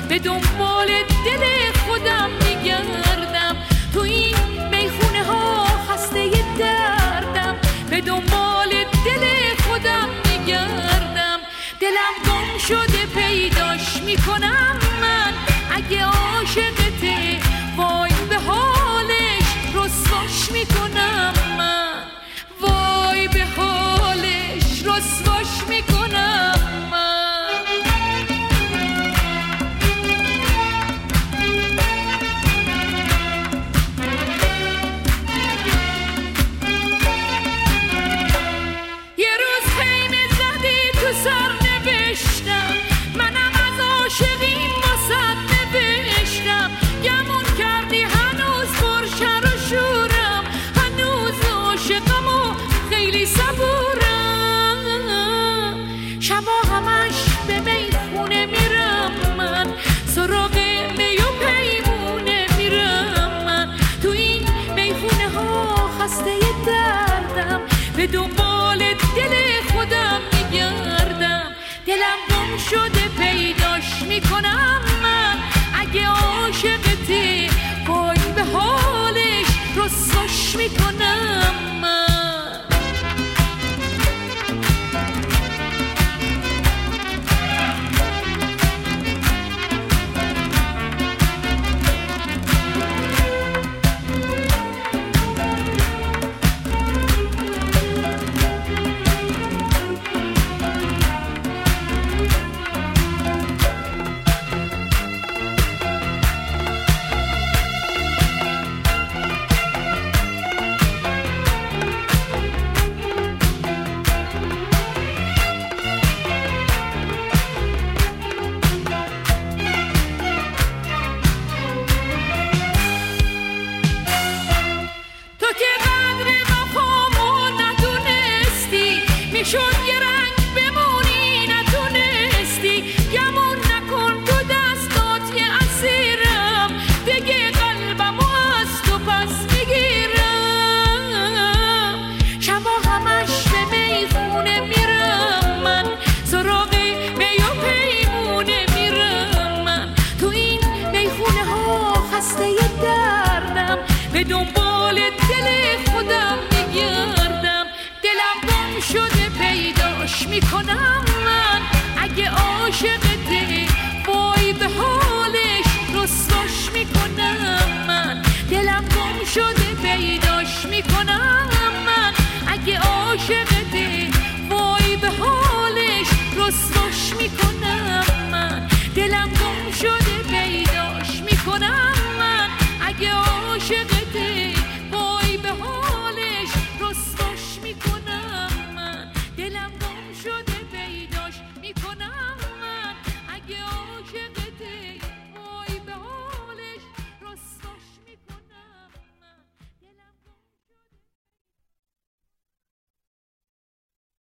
به دنبال دل خودم میگردم، تو این میخونه ها خسته دردم، به دنبال دل خودم میگردم، دلم گم شده پیداش میکنم من، اگه عاشقته وای به حالش رسواش میکنم من، وای به حالش رسواش میکنم من. یه روز خیمه زدی تو سر نوشتم، منم از عاشقیم واسد نوشتم، گمون کردی هنوز پرشر و شورم، هنوز عاشقم و خیلی صبورم، شبا همش به میخونه میرم من، سراغ می و پیمونه میرم من، تو این میخونه ها خسته دردم، به دنبال دل خودم میگردم، دلم گم شده پیداش میکنم من، اگه عاشقتی وای به حالش رسواش میکنم من. شد یه رنگ بمونی نتونستی، گمون نکن تو دستات یه اسیرم، دیگه قلبمو از تو پس میگیرم، شبا همش به میخونه میرم من، سراغ می و پیمونه میرم من، تو این میخونه ها خسته دردم، به دنبال دل خودم میگردم، دلم گم شده پیداش میکنم من، اگه عاشقته وای به حالش رسواش میکنم من، دلم گم شده پیداش میکنم من، اگه عاشقته وای به حالش رسواش میکنم من، دلم گم شده پیداش میکنم من، اگه عاشقته وای به حالش رسواش میکنم من، دلم گم شده پیداش میکنم من، اگه عاشق